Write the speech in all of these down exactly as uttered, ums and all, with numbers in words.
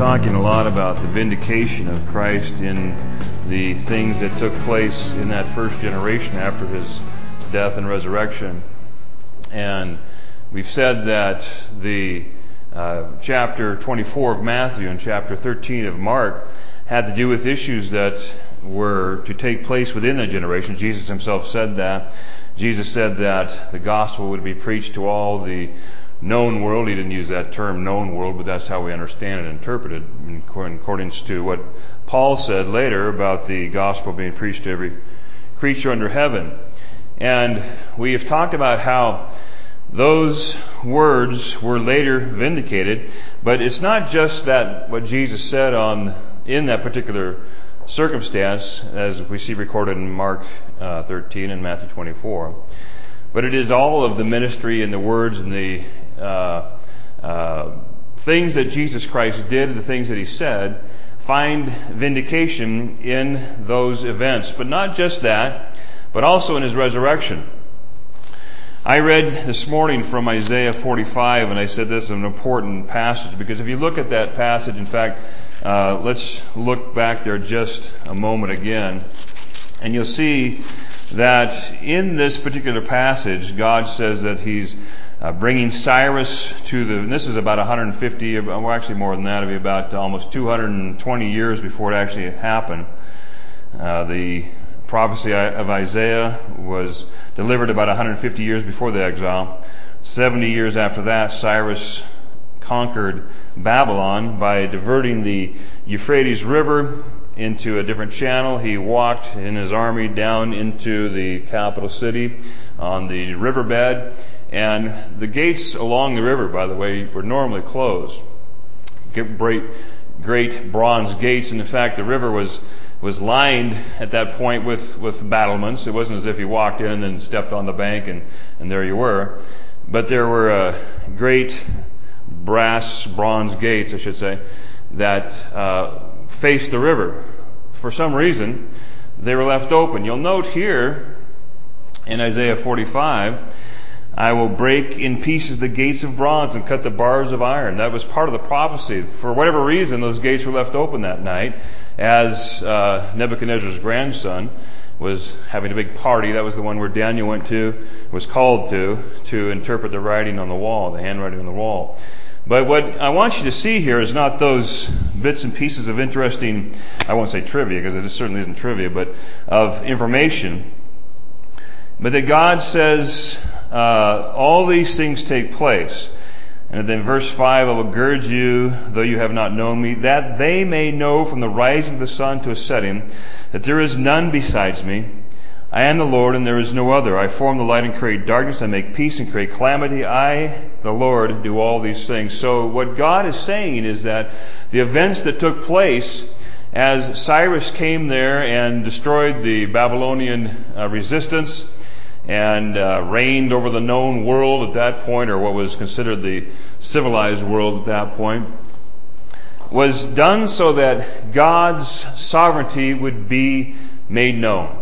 talking a lot about the vindication of Christ in the things that took place in that first generation after his death and resurrection. And we've said that the uh, chapter twenty-four of Matthew and chapter thirteen of Mark had to do with issues that were to take place within that generation. Jesus himself said that. Jesus said that the gospel would be preached to all the known world. He didn't use that term, known world, but that's how we understand it and interpret it in accordance to what Paul said later about the gospel being preached to every creature under heaven. And we have talked about how those words were later vindicated, but it's not just that what Jesus said on in that particular circumstance, as we see recorded in Mark uh, thirteen and Matthew twenty-four, but it is all of the ministry and the words and the uh, uh, things that Jesus Christ did, the things that he said, find vindication in those events. But not just that, but also in his resurrection. I read this morning from Isaiah forty-five, and I said this is an important passage, because if you look at that passage, in fact, uh, let's look back there just a moment again, and you'll see that in this particular passage, God says that he's uh, bringing Cyrus to the, and this is about one hundred fifty, well actually more than that, it'll be about almost two hundred twenty years before it actually happened. Uh, the prophecy of Isaiah was delivered about one hundred fifty years before the exile. seventy years after that, Cyrus conquered Babylon by diverting the Euphrates River into a different channel. He walked in his army down into the capital city on the riverbed, and the gates along the river, by the way, were normally closed. Great, great bronze gates, and in fact the river was was lined at that point with, with battlements. It wasn't as if you walked in and then stepped on the bank and, and there you were. But there were uh, great brass, bronze gates, I should say, that uh, faced the river. For some reason, they were left open. You'll note here in Isaiah forty-five, I will break in pieces the gates of bronze and cut the bars of iron. That was part of the prophecy. For whatever reason, those gates were left open that night as uh, Nebuchadnezzar's grandson was having a big party. That was the one where Daniel went to, was called to, to interpret the writing on the wall, the handwriting on the wall. But what I want you to see here is not those bits and pieces of interesting, I won't say trivia, because it certainly isn't trivia, but of information, but that God says uh, all these things take place. And then verse five, I will gird you, though you have not known me, that they may know from the rising of the sun to its setting that there is none besides me. I am the Lord, and there is no other. I form the light and create darkness. I make peace and create calamity. I, the Lord, do all these things. So what God is saying is that the events that took place as Cyrus came there and destroyed the Babylonian uh, resistance and uh, reigned over the known world at that point, or what was considered the civilized world at that point, was done so that God's sovereignty would be made known.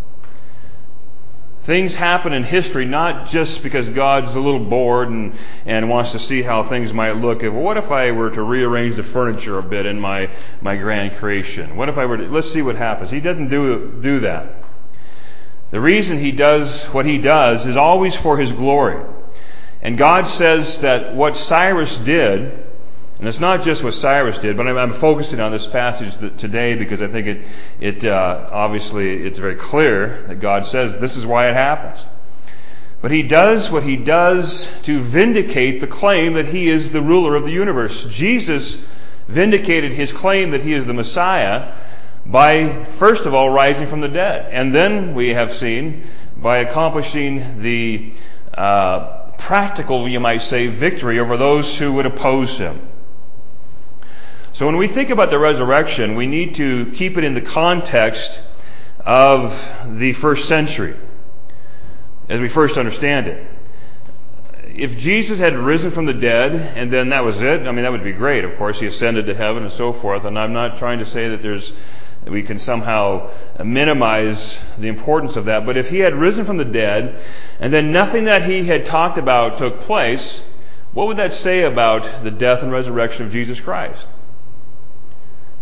Things happen in history not just because God's a little bored and, and wants to see how things might look. If, what if I were to rearrange the furniture a bit in my, my grand creation? What if I were to, let's see what happens. He doesn't do, do that. The reason he does what he does is always for his glory. And God says that what Cyrus did, and it's not just what Cyrus did, but I'm, I'm focusing on this passage today because I think it, it uh, obviously it's very clear that God says this is why it happens. But he does what he does to vindicate the claim that he is the ruler of the universe. Jesus vindicated his claim that he is the Messiah by, first of all, rising from the dead. And then we have seen by accomplishing the uh, practical, you might say, victory over those who would oppose him. So when we think about the resurrection, we need to keep it in the context of the first century, as we first understand it. If Jesus had risen from the dead and then that was it, I mean, that would be great. Of course, he ascended to heaven and so forth. And I'm not trying to say that there's we can somehow minimize the importance of that. But if he had risen from the dead and then nothing that he had talked about took place, what would that say about the death and resurrection of Jesus Christ?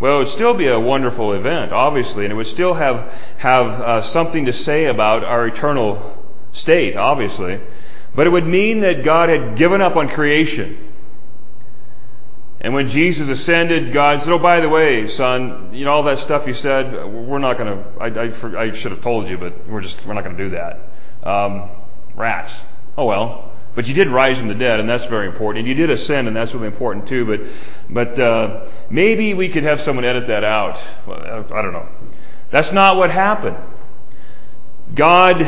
Well, it would still be a wonderful event, obviously, and it would still have have uh, something to say about our eternal state, obviously. But it would mean that God had given up on creation. And when Jesus ascended, God said, "Oh, by the way, son, you know all that stuff you said. We're not going to. I, I, I should have told you, but we're just we're not going to do that. Um, rats. Oh well. But you did rise from the dead, and that's very important. And you did ascend, and that's really important too. But, but uh, maybe we could have someone edit that out. Well, I don't know. That's not what happened. God,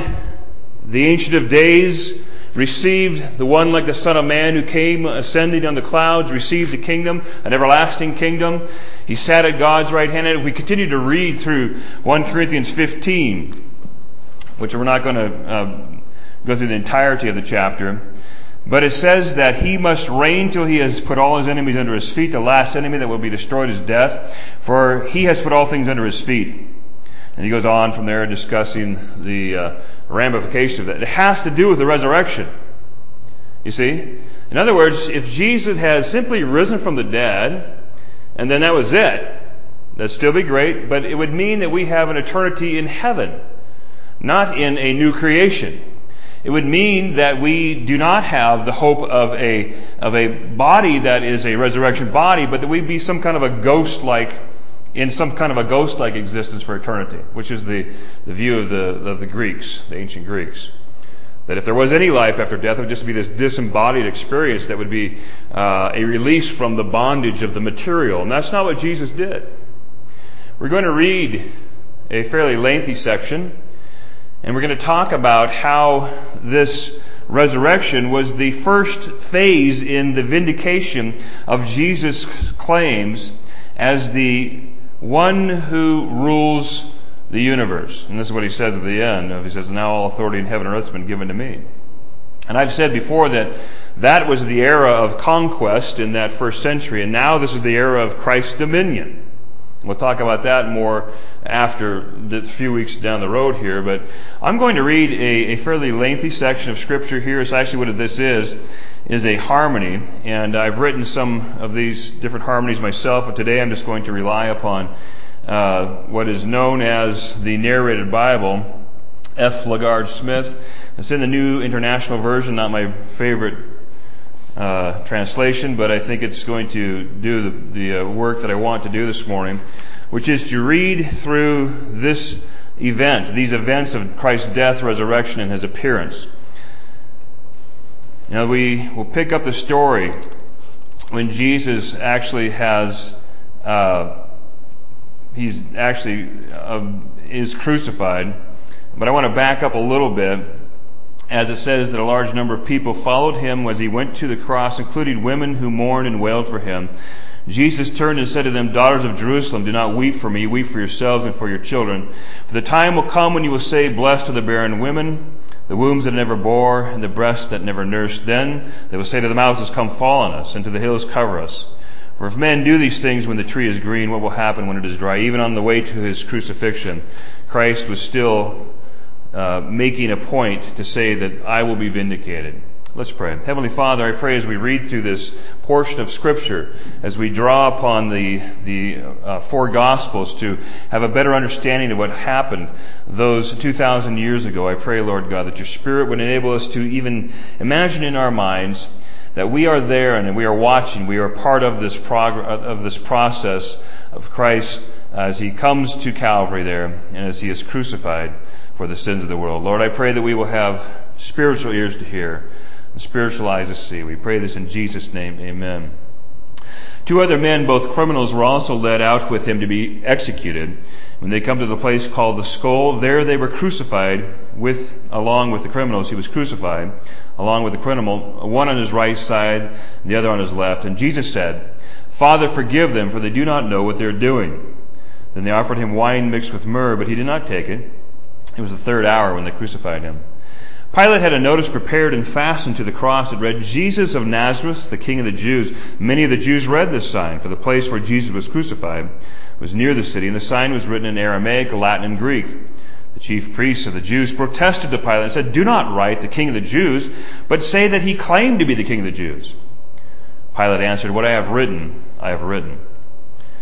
the Ancient of Days, received the one like the Son of Man who came ascending on the clouds, received the kingdom, an everlasting kingdom. He sat at God's right hand. And if we continue to read through First Corinthians fifteen, which we're not going to uh, go through the entirety of the chapter, but it says that he must reign till he has put all his enemies under his feet. The last enemy that will be destroyed is death, for he has put all things under his feet. And he goes on from there discussing the uh, ramifications of that. It has to do with the resurrection. You see? In other words, if Jesus has simply risen from the dead, and then that was it, that'd still be great, but it would mean that we have an eternity in heaven, not in a new creation. It would mean that we do not have the hope of a of a body that is a resurrection body, but that we be some kind of a ghost-like, in some kind of a ghost-like existence for eternity, which is the, the view of the of the Greeks, the ancient Greeks. That if there was any life after death, it would just be this disembodied experience that would be uh, a release from the bondage of the material. And that's not what Jesus did. We're going to read a fairly lengthy section, and we're going to talk about how this resurrection was the first phase in the vindication of Jesus' claims as the one who rules the universe. And this is what he says at the end. He says, "Now all authority in heaven and earth has been given to me." And I've said before that that was the era of conquest in that first century, and now this is the era of Christ's dominion. We'll talk about that more after the few weeks down the road here, but I'm going to read a, a fairly lengthy section of Scripture here. So actually what this is, is a harmony, and I've written some of these different harmonies myself, but today I'm just going to rely upon uh, what is known as the Narrated Bible, F. LaGarde Smith. It's in the New International Version, not my favorite Uh, translation, but I think it's going to do the, the uh, work that I want to do this morning, which is to read through this event, these events of Christ's death, resurrection, and his appearance. Now we will pick up the story when Jesus actually has, uh, he's actually uh, is crucified. But I want to back up a little bit, as it says that a large number of people followed him as he went to the cross, including women who mourned and wailed for him. Jesus turned and said to them, "Daughters of Jerusalem, do not weep for me. Weep for yourselves and for your children. For the time will come when you will say, 'Blessed are the barren women, the wombs that never bore, and the breasts that never nursed.' Then they will say to the mountains, 'Come fall on us,' and to the hills, 'Cover us.' For if men do these things when the tree is green, what will happen when it is dry?" Even on the way to his crucifixion, Christ was still Uh, making a point to say that I will be vindicated. Let's pray. Heavenly Father, I pray as we read through this portion of Scripture, as we draw upon the the uh, four Gospels to have a better understanding of what happened those two thousand years ago, I pray, Lord God, that your Spirit would enable us to even imagine in our minds that we are there and we are watching, we are part of this prog- of this process of Christ as he comes to Calvary there and as he is crucified for the sins of the world. Lord, I pray that we will have spiritual ears to hear and spiritual eyes to see. We pray this in Jesus' name. Amen. Two other men, both criminals, were also led out with him to be executed. When they come to the place called the Skull, there they were crucified with, along with the criminals. He was crucified along with the criminal, one on his right side, and the other on his left. And Jesus said, "Father, forgive them, for they do not know what they are doing." Then they offered him wine mixed with myrrh, but he did not take it. It was the third hour when they crucified him. Pilate had a notice prepared and fastened to the cross that read, "Jesus of Nazareth, the King of the Jews." Many of the Jews read this sign, for the place where Jesus was crucified was near the city, and the sign was written in Aramaic, Latin, and Greek. The chief priests of the Jews protested to Pilate and said, "Do not write the King of the Jews, but say that he claimed to be the King of the Jews." Pilate answered, "What I have written, I have written."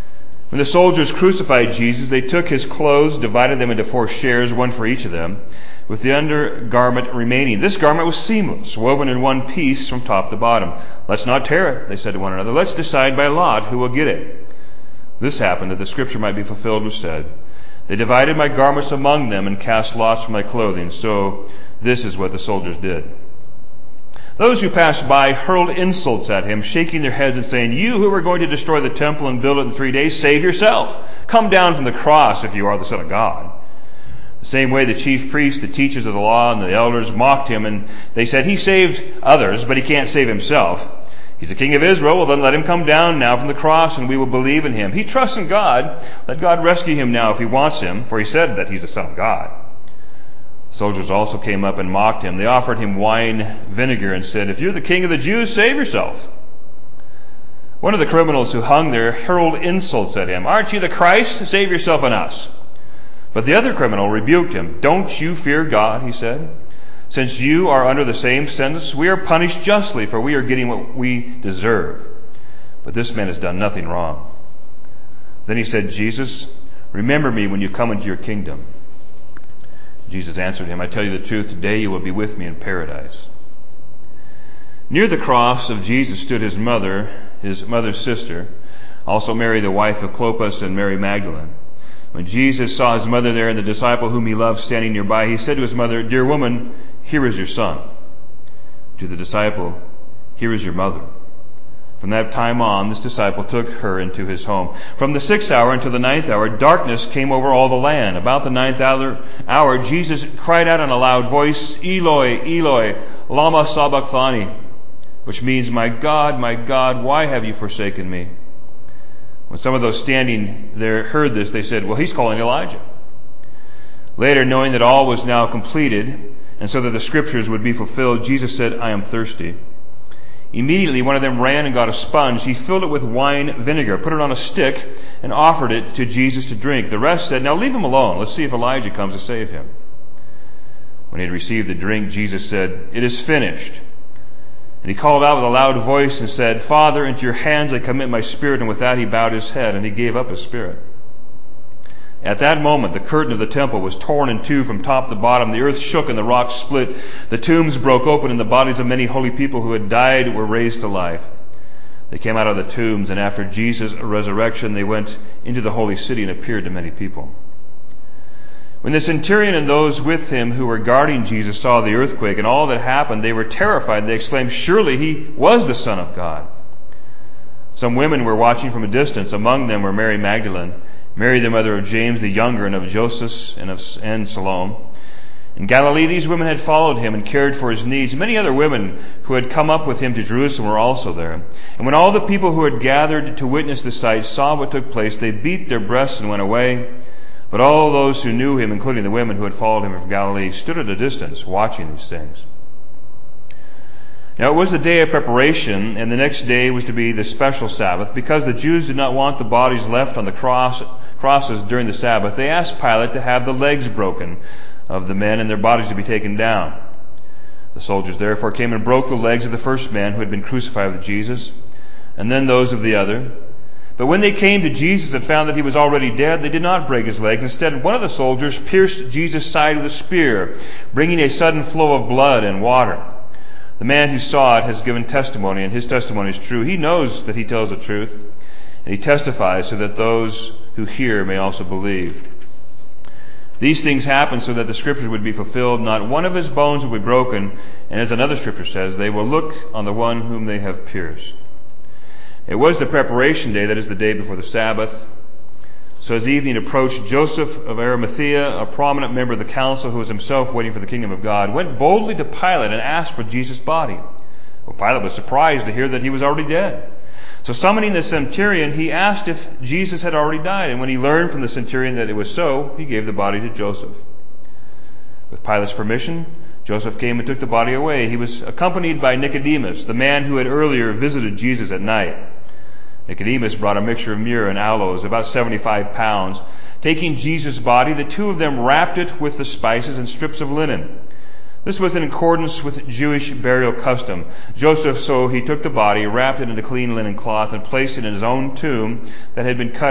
When the soldiers crucified Jesus, they took his clothes, divided them into four shares, one for each of them, with the undergarment remaining. This garment was seamless, woven in one piece from top to bottom. Let's not tear it, they said to one another. Let's decide by lot who will get it. This happened that the scripture might be fulfilled, which said, they divided my garments among them and cast lots for my clothing. So this is what the soldiers did. Those who passed by hurled insults at him, shaking their heads and saying, you who are going to destroy the temple and build it in three days, save yourself. Come down from the cross if you are the Son of God. The same way the chief priests, the teachers of the law, and the elders mocked him, and they said, he saved others, but he can't save himself. He's the King of Israel. Well, then let him come down now from the cross, and we will believe in him. He trusts in God. Let God rescue him now if he wants him, for he said that he's the Son of God. The soldiers also came up and mocked him. They offered him wine vinegar and said, if you're the king of the Jews, save yourself. One of the criminals who hung there hurled insults at him. Aren't you the Christ? Save yourself and us. But the other criminal rebuked him. Don't you fear God, he said. Since you are under the same sentence, we are punished justly, for we are getting what we deserve. But this man has done nothing wrong. Then he said, Jesus, remember me when you come into your kingdom. Jesus answered him, I tell you the truth, today you will be with me in paradise. Near the cross of Jesus stood his mother, his mother's sister, also Mary, the wife of Clopas, and Mary Magdalene. When Jesus saw his mother there and the disciple whom he loved standing nearby, he said to his mother, dear woman, here is your son. To the disciple, here is your mother. From that time on, this disciple took her into his home. From the sixth hour until the ninth hour, darkness came over all the land. About the ninth hour, Jesus cried out in a loud voice, Eloi, Eloi, lama sabachthani, which means, my God, my God, why have you forsaken me? When some of those standing there heard this, they said, well, he's calling Elijah. Later, knowing that all was now completed, and so that the scriptures would be fulfilled, Jesus said, I am thirsty. Immediately, one of them ran and got a sponge. He filled it with wine vinegar, put it on a stick, and offered it to Jesus to drink. The rest said, now leave him alone. Let's see if Elijah comes to save him. When he had received the drink, Jesus said, it is finished. And he called out with a loud voice and said, Father, into your hands I commit my spirit. And with that he bowed his head, and he gave up his spirit. At that moment, the curtain of the temple was torn in two from top to bottom. The earth shook and the rocks split. The tombs broke open and the bodies of many holy people who had died were raised to life. They came out of the tombs, and after Jesus' resurrection, they went into the holy city and appeared to many people. When the centurion and those with him who were guarding Jesus saw the earthquake and all that happened, they were terrified. They exclaimed, surely he was the Son of God. Some women were watching from a distance. Among them were Mary Magdalene, Mary, the mother of James the younger, and of Joseph and of and Salome. In Galilee, these women had followed him and cared for his needs. Many other women who had come up with him to Jerusalem were also there. And when all the people who had gathered to witness the sight saw what took place, they beat their breasts and went away. But all those who knew him, including the women who had followed him from Galilee, stood at a distance watching these things. Now it was the day of preparation, and the next day was to be the special Sabbath. Because the Jews did not want the bodies left on the cross, crosses during the Sabbath, they asked Pilate to have the legs broken of the men and their bodies to be taken down. The soldiers therefore came and broke the legs of the first man who had been crucified with Jesus, and then those of the other. But when they came to Jesus and found that he was already dead, they did not break his legs. Instead, one of the soldiers pierced Jesus' side with a spear, bringing a sudden flow of blood and water. The man who saw it has given testimony, and his testimony is true. He knows that he tells the truth, and he testifies so that those who hear may also believe. These things happened so that the scriptures would be fulfilled. Not one of his bones will be broken, and as another scripture says, they will look on the one whom they have pierced. It was the preparation day, that is the day before the Sabbath. So as evening approached, Joseph of Arimathea, a prominent member of the council who was himself waiting for the kingdom of God, went boldly to Pilate and asked for Jesus' body. Well, Pilate was surprised to hear that he was already dead. So summoning the centurion, he asked if Jesus had already died. And when he learned from the centurion that it was so, he gave the body to Joseph. With Pilate's permission, Joseph came and took the body away. He was accompanied by Nicodemus, the man who had earlier visited Jesus at night. Nicodemus brought a mixture of myrrh and aloes, about seventy-five pounds. Taking Jesus' body, the two of them wrapped it with the spices and strips of linen. This was in accordance with Jewish burial custom. Joseph, so he took the body, wrapped it in a clean linen cloth, and placed it in his own tomb that had been cut out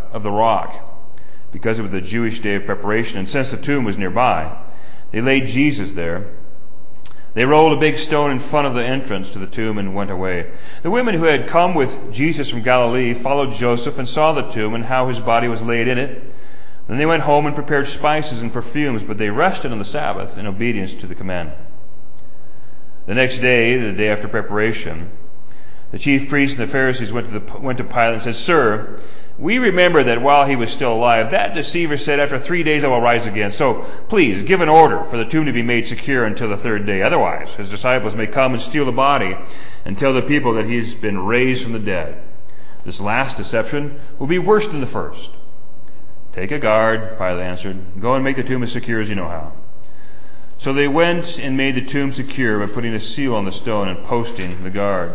of the rock, because it was the Jewish day of preparation. And since the tomb was nearby, they laid Jesus there. They rolled a big stone in front of the entrance to the tomb and went away. The women who had come with Jesus from Galilee followed Joseph and saw the tomb and how his body was laid in it. Then they went home and prepared spices and perfumes, but they rested on the Sabbath in obedience to the commandment. The next day, the day after preparation, the chief priests and the Pharisees went to, the, went to Pilate and said, "Sir, we remember that while he was still alive, that deceiver said, 'After three days I will rise again.' So please give an order for the tomb to be made secure until the third day. Otherwise, his disciples may come and steal the body and tell the people that he's been raised from the dead. This last deception will be worse than the first." "Take a guard," Pilate answered. "Go and make the tomb as secure as you know how." So they went and made the tomb secure by putting a seal on the stone and posting the guard.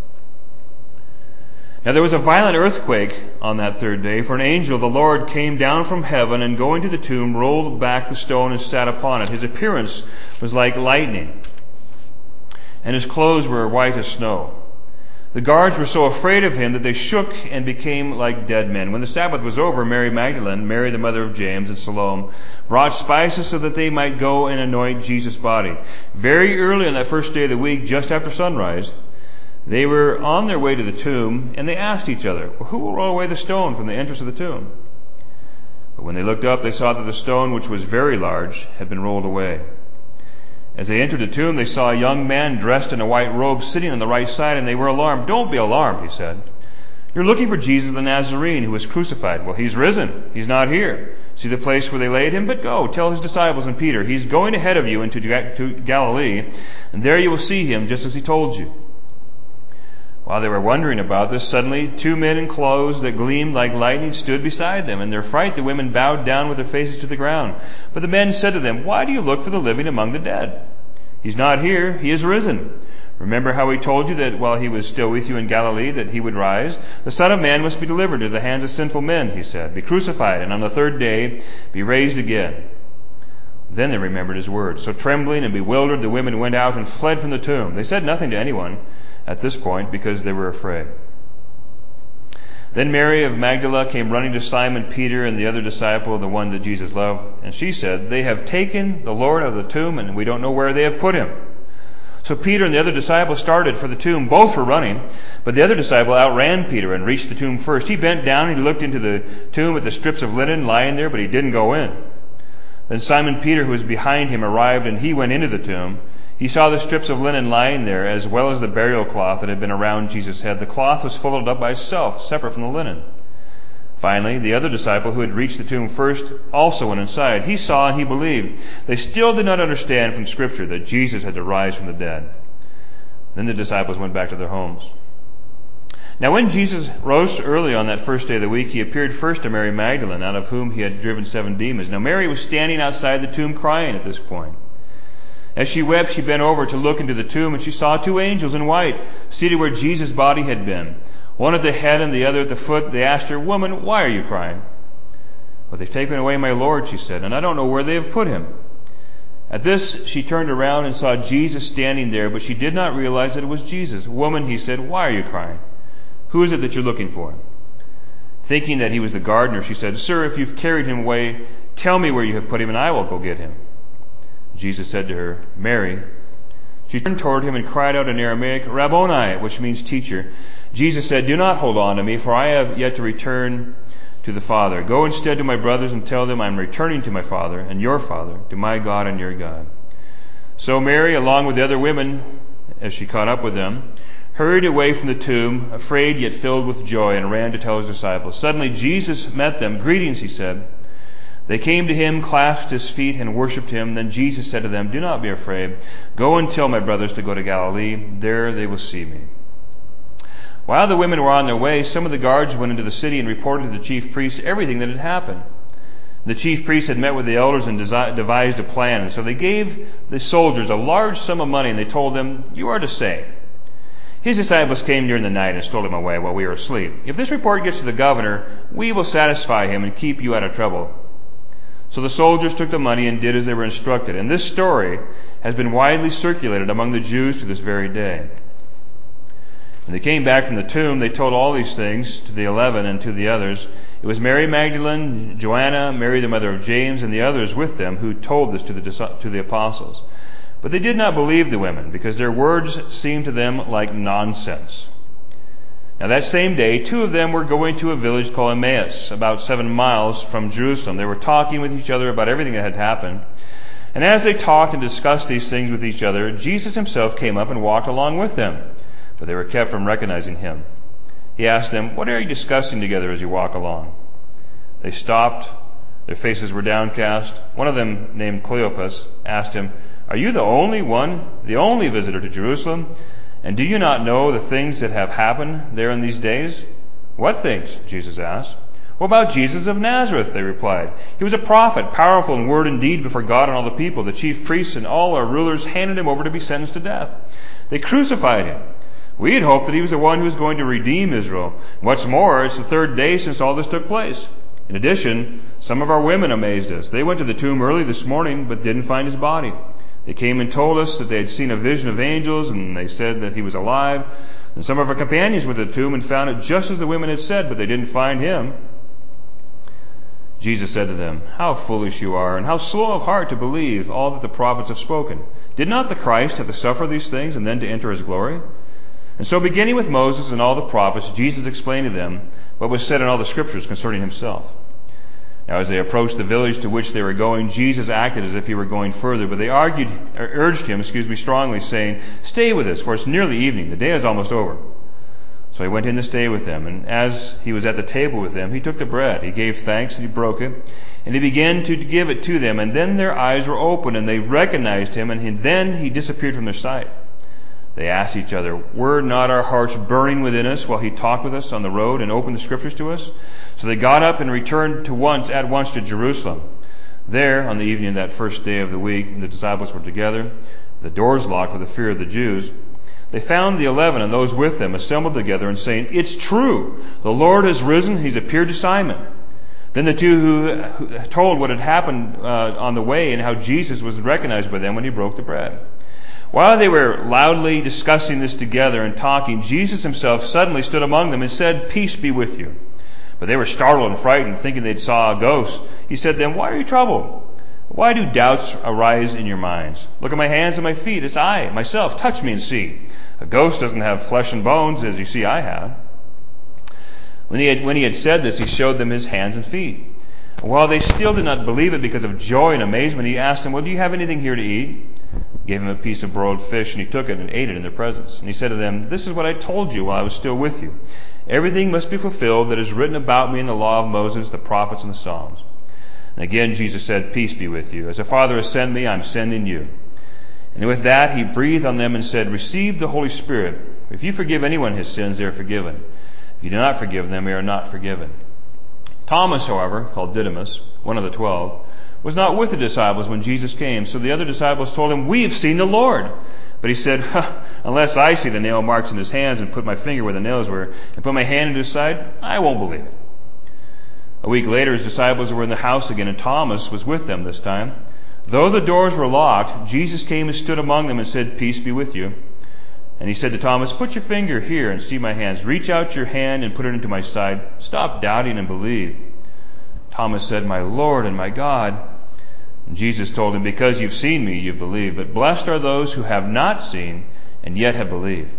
Now there was a violent earthquake on that third day, for an angel of the Lord came down from heaven and going to the tomb rolled back the stone and sat upon it. His appearance was like lightning, and his clothes were white as snow. The guards were so afraid of him that they shook and became like dead men. When the Sabbath was over, Mary Magdalene, Mary the mother of James, and Salome brought spices so that they might go and anoint Jesus' body. Very early on that first day of the week, just after sunrise, they were on their way to the tomb, and they asked each other, "Well, who will roll away the stone from the entrance of the tomb?" But when they looked up, they saw that the stone, which was very large, had been rolled away. As they entered the tomb, they saw a young man dressed in a white robe sitting on the right side, and they were alarmed. "Don't be alarmed," he said. "You're looking for Jesus the Nazarene, who was crucified. Well, he's risen. He's not here. See the place where they laid him? But go, tell his disciples and Peter, he's going ahead of you into Galilee, and there you will see him just as he told you." While they were wondering about this, suddenly two men in clothes that gleamed like lightning stood beside them. In their fright, the women bowed down with their faces to the ground. But the men said to them, "Why do you look for the living among the dead? He's not here. He is risen. Remember how he told you that while he was still with you in Galilee, that he would rise? The Son of Man must be delivered to the hands of sinful men," he said, "be crucified, and on the third day be raised again." Then they remembered his words. So trembling and bewildered, the women went out and fled from the tomb. They said nothing to anyone at this point because they were afraid. Then Mary of Magdala came running to Simon Peter and the other disciple, the one that Jesus loved, and she said, "They have taken the Lord out of the tomb, and we don't know where they have put him." So Peter and the other disciple started for the tomb. Both were running, but the other disciple outran Peter and reached the tomb first. He bent down and he looked into the tomb at the strips of linen lying there, but he didn't go in. Then Simon Peter, who was behind him, arrived, and he went into the tomb. He saw the strips of linen lying there, as well as the burial cloth that had been around Jesus' head. The cloth was folded up by itself, separate from the linen. Finally, the other disciple who had reached the tomb first also went inside. He saw and he believed. They still did not understand from Scripture that Jesus had to rise from the dead. Then the disciples went back to their homes. Now when Jesus rose early on that first day of the week, he appeared first to Mary Magdalene, out of whom he had driven seven demons. Now Mary was standing outside the tomb crying at this point. As she wept, she bent over to look into the tomb, and she saw two angels in white seated where Jesus' body had been, one at the head and the other at the foot. They asked her, "Woman, why are you crying?" "Well, they've taken away my Lord," she said, "and I don't know where they have put him." At this, she turned around and saw Jesus standing there, but she did not realize that it was Jesus. "Woman," he said, "why are you crying? Who is it that you're looking for?" Thinking that he was the gardener, she said, "Sir, if you've carried him away, tell me where you have put him, and I will go get him." Jesus said to her, "Mary." She turned toward him and cried out in Aramaic, "Rabboni," which means teacher. Jesus said, "Do not hold on to me, for I have yet to return to the Father. Go instead to my brothers and tell them I am returning to my Father and your Father, to my God and your God." So Mary, along with the other women, as she caught up with them, hurried away from the tomb, afraid yet filled with joy, and ran to tell his disciples. Suddenly Jesus met them. "Greetings," he said. They came to him, clasped his feet, and worshipped him. Then Jesus said to them, "Do not be afraid. Go and tell my brothers to go to Galilee. There they will see me." While the women were on their way, some of the guards went into the city and reported to the chief priests everything that had happened. The chief priests had met with the elders and devised a plan. And so they gave the soldiers a large sum of money, and they told them, "You are to say, 'His disciples came during the night and stole him away while we were asleep.' If this report gets to the governor, we will satisfy him and keep you out of trouble." So the soldiers took the money and did as they were instructed. And this story has been widely circulated among the Jews to this very day. When they came back from the tomb, they told all these things to the eleven and to the others. It was Mary Magdalene, Joanna, Mary the mother of James, and the others with them who told this to the, to the apostles. But they did not believe the women, because their words seemed to them like nonsense. Now that same day, two of them were going to a village called Emmaus, about seven miles from Jerusalem. They were talking with each other about everything that had happened. And as they talked and discussed these things with each other, Jesus himself came up and walked along with them, but they were kept from recognizing him. He asked them, "What are you discussing together as you walk along?" They stopped. Their faces were downcast. One of them, named Cleopas, asked him, "Are you the only one, the only visitor to Jerusalem? And do you not know the things that have happened there in these days?" "What things?" Jesus asked. "Well, about Jesus of Nazareth," they replied. "He was a prophet, powerful in word and deed before God and all the people. The chief priests and all our rulers handed him over to be sentenced to death. They crucified him. We had hoped that he was the one who was going to redeem Israel. What's more, it's the third day since all this took place. In addition, some of our women amazed us. They went to the tomb early this morning, but didn't find his body. They came and told us that they had seen a vision of angels, and they said that he was alive. And some of our companions went to the tomb and found it just as the women had said, but they didn't find him." Jesus said to them, "How foolish you are, and how slow of heart to believe all that the prophets have spoken. Did not the Christ have to suffer these things and then to enter his glory?" And so, beginning with Moses and all the prophets, Jesus explained to them what was said in all the scriptures concerning himself. Now, as they approached the village to which they were going, Jesus acted as if he were going further, but they argued, or urged him, excuse me, strongly, saying, "Stay with us, for it's nearly evening. The day is almost over." So he went in to stay with them, and as he was at the table with them, he took the bread. He gave thanks, and he broke it, and he began to give it to them. And then their eyes were opened, and they recognized him, and then he disappeared from their sight. They asked each other, "Were not our hearts burning within us while he talked with us on the road and opened the scriptures to us?" So they got up and returned to once, at once to Jerusalem. There, on the evening of that first day of the week, when the disciples were together, the doors locked for the fear of the Jews, they found the eleven and those with them assembled together and saying, "It's true, the Lord has risen, he's appeared to Simon." Then the two who, who told what had happened uh, on the way and how Jesus was recognized by them when he broke the bread. While they were loudly discussing this together and talking, Jesus himself suddenly stood among them and said, "Peace be with you." But they were startled and frightened, thinking they'd saw a ghost. He said to them, "Why are you troubled? Why do doubts arise in your minds? Look at my hands and my feet. It's I, myself. Touch me and see. A ghost doesn't have flesh and bones, as you see I have." When he had, when he had said this, he showed them his hands and feet. And while they still did not believe it because of joy and amazement, he asked them, "Well, do you have anything here to eat?" He gave him a piece of broiled fish, and he took it and ate it in their presence. And he said to them, "This is what I told you while I was still with you. Everything must be fulfilled that is written about me in the law of Moses, the prophets, and the Psalms." And again Jesus said, "Peace be with you. As the Father has sent me, I'm sending you." And with that he breathed on them and said, "Receive the Holy Spirit. If you forgive anyone his sins, they are forgiven. If you do not forgive them, they are not forgiven." Thomas, however, called Didymus, one of the twelve, was not with the disciples when Jesus came. So the other disciples told him, "We have seen the Lord." But he said, "Unless I see the nail marks in his hands and put my finger where the nails were and put my hand into his side, I won't believe it." A week later, his disciples were in the house again, and Thomas was with them this time. Though the doors were locked, Jesus came and stood among them and said, "Peace be with you." And he said to Thomas, "Put your finger here and see my hands. Reach out your hand and put it into my side. Stop doubting and believe." Thomas said, "My Lord and my God." And Jesus told him, "Because you've seen me, you've believed. But blessed are those who have not seen and yet have believed."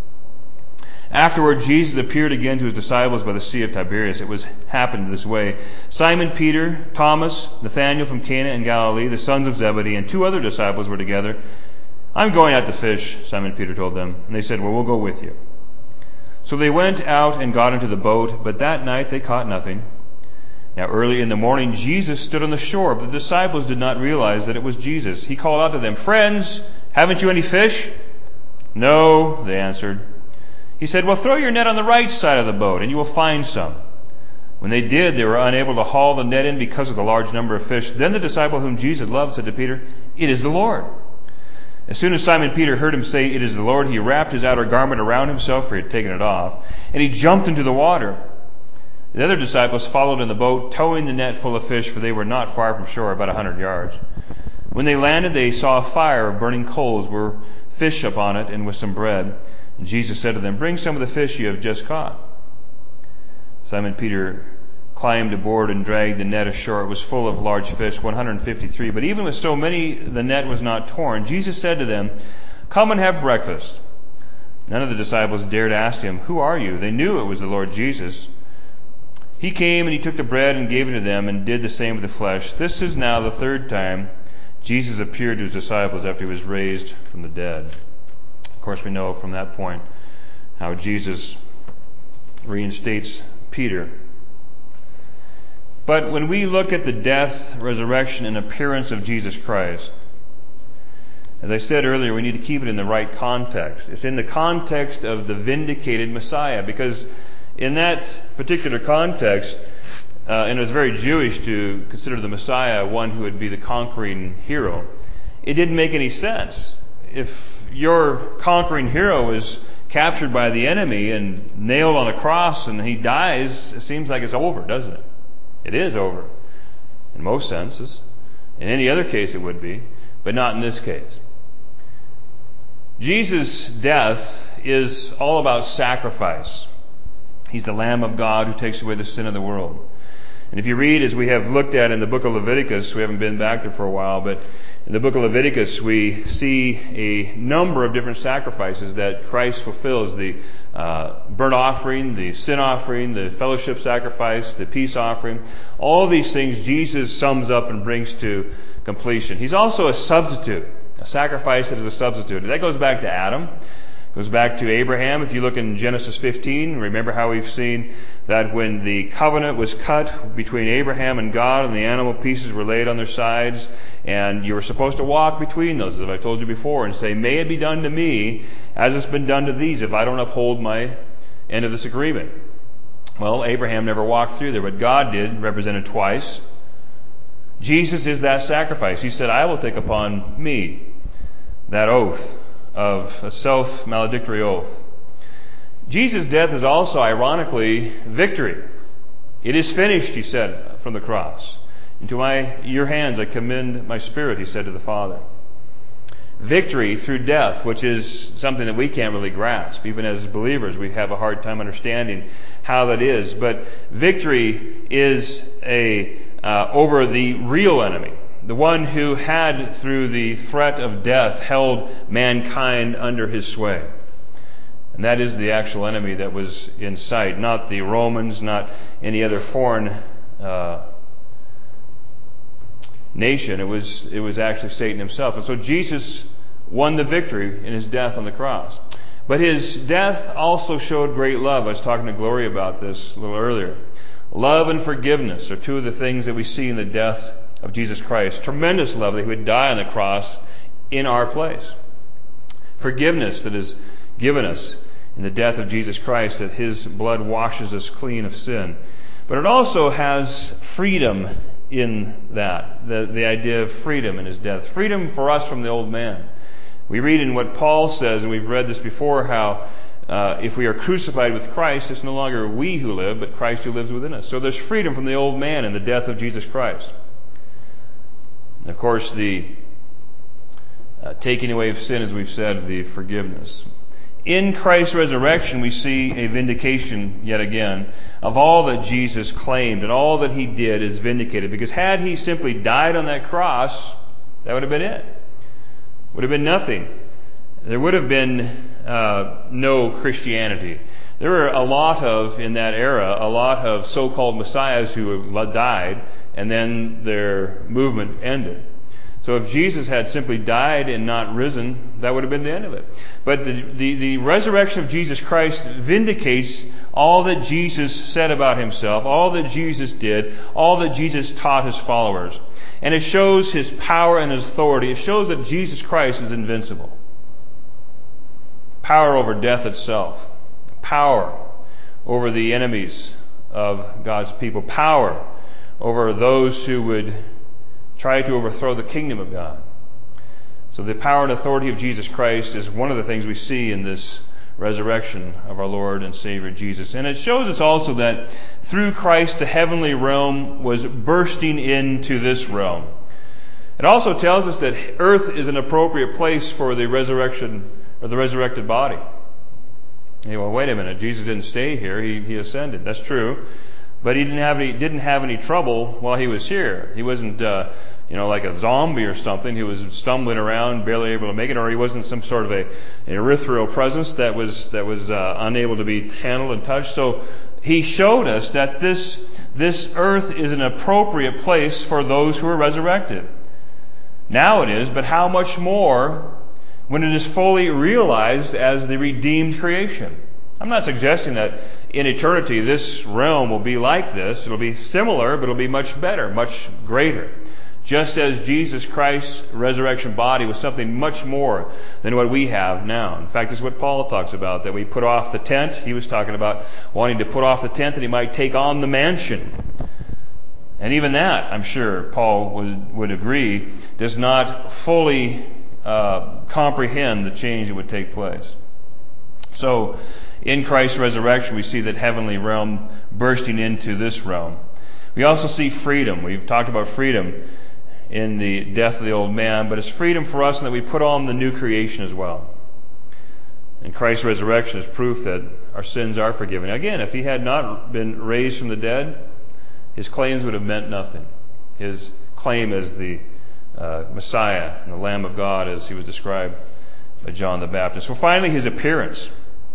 Afterward, Jesus appeared again to his disciples by the Sea of Tiberias. It was happened this way. Simon Peter, Thomas, Nathanael from Cana in Galilee, the sons of Zebedee, and two other disciples were together. "I'm going out to fish," Simon Peter told them. And they said, "Well, we'll go with you." So they went out and got into the boat, but that night they caught nothing. Now early in the morning, Jesus stood on the shore, but the disciples did not realize that it was Jesus. He called out to them, "Friends, haven't you any fish?" "No," they answered. He said, "Well, throw your net on the right side of the boat, and you will find some." When they did, they were unable to haul the net in because of the large number of fish. Then the disciple whom Jesus loved said to Peter, "It is the Lord." As soon as Simon Peter heard him say, "It is the Lord," he wrapped his outer garment around himself, for he had taken it off, and he jumped into the water. The other disciples followed in the boat, towing the net full of fish, for they were not far from shore, about a hundred yards. When they landed, they saw a fire of burning coals, with fish upon it, and with some bread. And Jesus said to them, "Bring some of the fish you have just caught." Simon Peter climbed aboard and dragged the net ashore. It was full of large fish, one hundred fifty-three. But even with so many, the net was not torn. Jesus said to them, "Come and have breakfast." None of the disciples dared ask him, "Who are you?" They knew it was the Lord Jesus. He came and he took the bread and gave it to them and did the same with the flesh. This is now the third time Jesus appeared to his disciples after he was raised from the dead. Of course, we know from that point how Jesus reinstates Peter. But when we look at the death, resurrection, and appearance of Jesus Christ, as I said earlier, we need to keep it in the right context. It's in the context of the vindicated Messiah, because in that particular context, uh, and it was very Jewish to consider the Messiah one who would be the conquering hero, it didn't make any sense. If your conquering hero is captured by the enemy and nailed on a cross and he dies, it seems like it's over, doesn't it? It is over, in most senses. In any other case it would be, but not in this case. Jesus' death is all about sacrifice. He's the Lamb of God who takes away the sin of the world. And if you read, as we have looked at in the book of Leviticus, we haven't been back there for a while, but in the book of Leviticus we see a number of different sacrifices that Christ fulfills. The uh, burnt offering, the sin offering, the fellowship sacrifice, the peace offering. All of these things Jesus sums up and brings to completion. He's also a substitute, a sacrifice that is a substitute. That goes back to Adam. Goes back to Abraham. If you look in Genesis fifteen, remember how we've seen that when the covenant was cut between Abraham and God and the animal pieces were laid on their sides, and you were supposed to walk between those, as I've told you before, and say, "May it be done to me as it's been done to these if I don't uphold my end of this agreement." Well, Abraham never walked through there, but God did, represented twice. Jesus is that sacrifice. He said, "I will take upon me that oath of a self-maledictory oath." Jesus' death is also, ironically, victory. "It is finished," he said from the cross. "Into my your hands I commend my spirit," he said to the Father. Victory through death, which is something that we can't really grasp. Even as believers, we have a hard time understanding how that is. But victory is a uh, over the real enemy. The one who had, through the threat of death, held mankind under his sway. And that is the actual enemy that was in sight. Not the Romans, not any other foreign uh, nation. It was, it was actually Satan himself. And so Jesus won the victory in his death on the cross. But his death also showed great love. I was talking to Gloria about this a little earlier. Love and forgiveness are two of the things that we see in the death of Jesus Christ. Tremendous love that he would die on the cross in our place. Forgiveness that is given us in the death of Jesus Christ, that his blood washes us clean of sin. But it also has freedom in that, the, the idea of freedom in his death. Freedom for us from the old man. We read in what Paul says, and we've read this before, how uh, if we are crucified with Christ, it's no longer we who live, but Christ who lives within us. So there's freedom from the old man in the death of Jesus Christ. And of course, the uh, taking away of sin, as we've said, the forgiveness. In Christ's resurrection, we see a vindication, yet again, of all that Jesus claimed, and all that he did is vindicated. Because had he simply died on that cross, that would have been it. Would have been nothing. There would have been uh, no Christianity. There were a lot of, in that era, a lot of so-called messiahs who have died, and then their movement ended. So if Jesus had simply died and not risen, that would have been the end of it. But the, the, the resurrection of Jesus Christ vindicates all that Jesus said about himself, all that Jesus did, all that Jesus taught his followers. And it shows his power and his authority. It shows that Jesus Christ is invincible. Power over death itself. Power over the enemies of God's people. Power over those who would try to overthrow the kingdom of God. So the power and authority of Jesus Christ is one of the things we see in this resurrection of our Lord and Savior Jesus. And it shows us also that through Christ the heavenly realm was bursting into this realm. It also tells us that earth is an appropriate place for the resurrection or the resurrected body. Hey, well, wait a minute. Jesus didn't stay here. He, he ascended. That's true. But he didn't have any, didn't have any trouble while he was here. He wasn't, uh, you know, like a zombie or something. He was stumbling around, barely able to make it, or he wasn't some sort of a, an ethereal presence that was, that was, uh, unable to be handled and touched. So he showed us that this, this earth is an appropriate place for those who are resurrected. Now it is, but how much more when it is fully realized as the redeemed creation. I'm not suggesting that in eternity this realm will be like this. It'll be similar, but it'll be much better, much greater. Just as Jesus Christ's resurrection body was something much more than what we have now. In fact, this is what Paul talks about, that we put off the tent. He was talking about wanting to put off the tent that he might take on the mansion. And even that, I'm sure Paul would, would agree, does not fully uh, comprehend the change that would take place. So, in Christ's resurrection, we see that heavenly realm bursting into this realm. We also see freedom. We've talked about freedom in the death of the old man, but it's freedom for us in that we put on the new creation as well. And Christ's resurrection is proof that our sins are forgiven. Again, if he had not been raised from the dead, his claims would have meant nothing. His claim as the uh, Messiah and the Lamb of God, as he was described by John the Baptist. Well, finally, his appearance.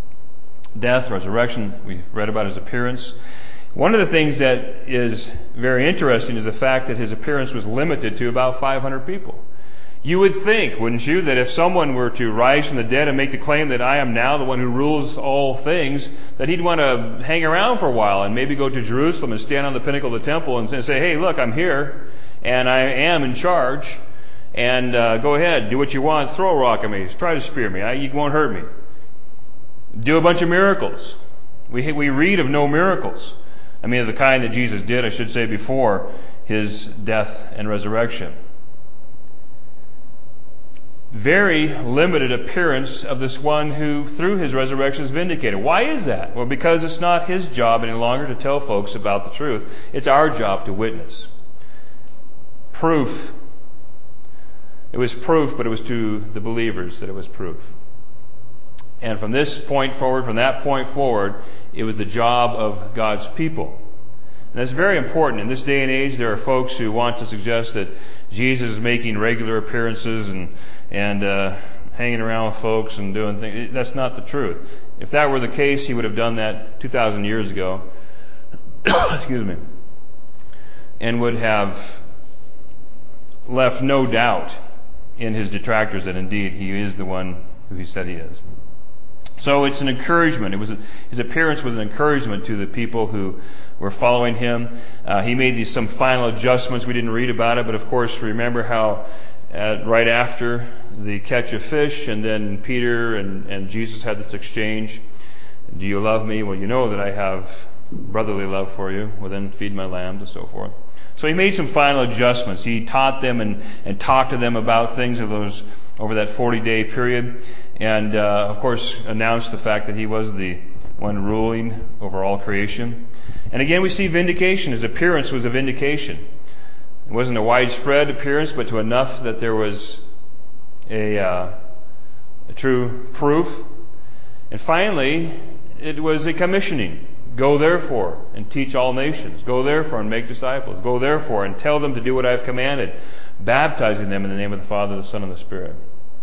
Death, resurrection, we've read about his appearance. One of the things that is very interesting is the fact that his appearance was limited to about five hundred people. You would think, wouldn't you, that if someone were to rise from the dead and make the claim that I am now the one who rules all things, that he'd want to hang around for a while and maybe go to Jerusalem and stand on the pinnacle of the temple and say, hey, look, I'm here and I am in charge, and uh, go ahead, do what you want, throw a rock at me, try to spear me, I, you won't hurt me. Do a bunch of miracles. We we read of no miracles. I mean, of the kind that Jesus did, I should say, before his death and resurrection. Very limited appearance of this one who, through his resurrection, is vindicated. Why is that? Well, because it's not his job any longer to tell folks about the truth. It's our job to witness. Proof. It was proof, but it was to the believers that it was proof. And from this point forward, from that point forward, it was the job of God's people. And that's very important. In this day and age, there are folks who want to suggest that Jesus is making regular appearances and and uh, hanging around with folks and doing things. That's not the truth. If that were the case, he would have done that two thousand years ago. Excuse me. And would have left no doubt in his detractors that indeed he is the one who he said he is. So it's an encouragement. It was a, his appearance was an encouragement to the people who were following him. Uh, he made these some final adjustments. We didn't read about it, but of course, remember how uh, right after the catch of fish, and then Peter and, and Jesus had this exchange. Do you love me? Well, you know that I have brotherly love for you. Well, then feed my lambs and so forth. So he made some final adjustments. He taught them and, and talked to them about things of those over that forty-day period, and uh, of course announced the fact that he was the one ruling over all creation. And again, we see vindication. His appearance was a vindication. It wasn't a widespread appearance, but to enough that there was a, uh, a true proof. And finally, it was a commissioning. Go therefore and teach all nations. Go therefore and make disciples. Go therefore and tell them to do what I have commanded, baptizing them in the name of the Father, the Son, and the Spirit.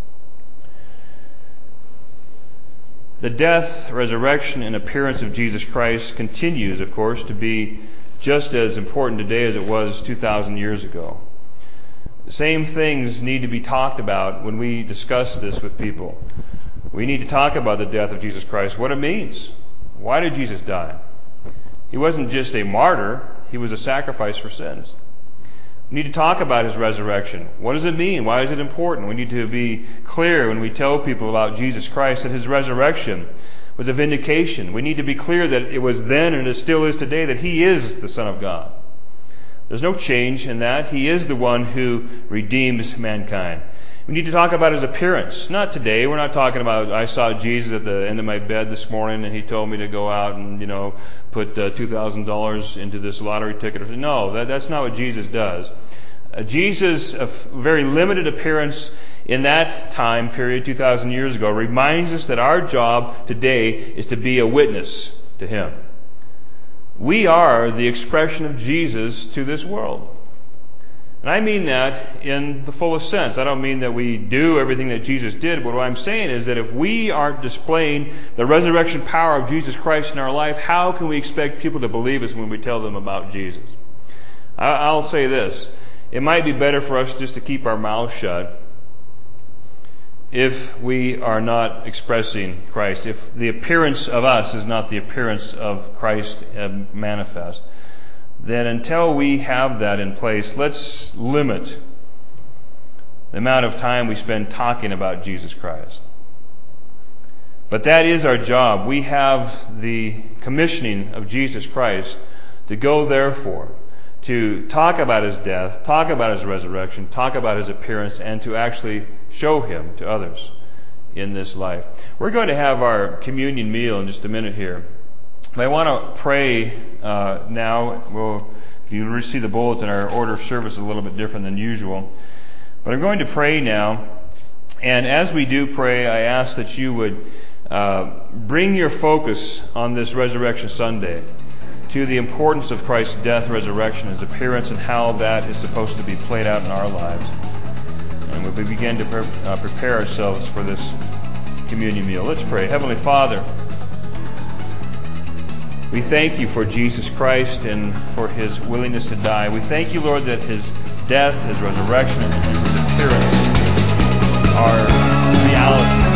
The death, resurrection, and appearance of Jesus Christ continues, of course, to be just as important today as it was two thousand years ago. The same things need to be talked about when we discuss this with people. We need to talk about the death of Jesus Christ, what it means. Why did Jesus die? He wasn't just a martyr, he was a sacrifice for sins. We need to talk about his resurrection. What does it mean? Why is it important? We need to be clear when we tell people about Jesus Christ that his resurrection was a vindication. We need to be clear that it was then and it still is today that he is the Son of God. There's no change in that. He is the one who redeems mankind. We need to talk about his appearance. Not today. We're not talking about, I saw Jesus at the end of my bed this morning and he told me to go out and, you know, put uh, two thousand dollars into this lottery ticket. No, that, that's not what Jesus does. Uh, Jesus, a f- very limited appearance in that time period, two thousand years ago, reminds us that our job today is to be a witness to Him. We are the expression of Jesus to this world. And I mean that in the fullest sense. I don't mean that we do everything that Jesus did, but what I'm saying is that if we aren't displaying the resurrection power of Jesus Christ in our life, how can we expect people to believe us when we tell them about Jesus? I'll say this. It might be better for us just to keep our mouths shut if we are not expressing Christ, if the appearance of us is not the appearance of Christ manifest. Then until we have that in place, let's limit the amount of time we spend talking about Jesus Christ. But that is our job. We have the commissioning of Jesus Christ to go, therefore, to talk about His death, talk about His resurrection, talk about His appearance, and to actually show Him to others in this life. We're going to have our communion meal in just a minute here. I want to pray uh, now. Well, if you see the bulletin, our order of service is a little bit different than usual. But I'm going to pray now. And as we do pray, I ask that you would uh, bring your focus on this Resurrection Sunday to the importance of Christ's death, resurrection, His appearance, and how that is supposed to be played out in our lives. And we begin to pre- uh, prepare ourselves for this communion meal. Let's pray. Heavenly Father, we thank You for Jesus Christ and for His willingness to die. We thank You, Lord, that His death, His resurrection, and His appearance are reality.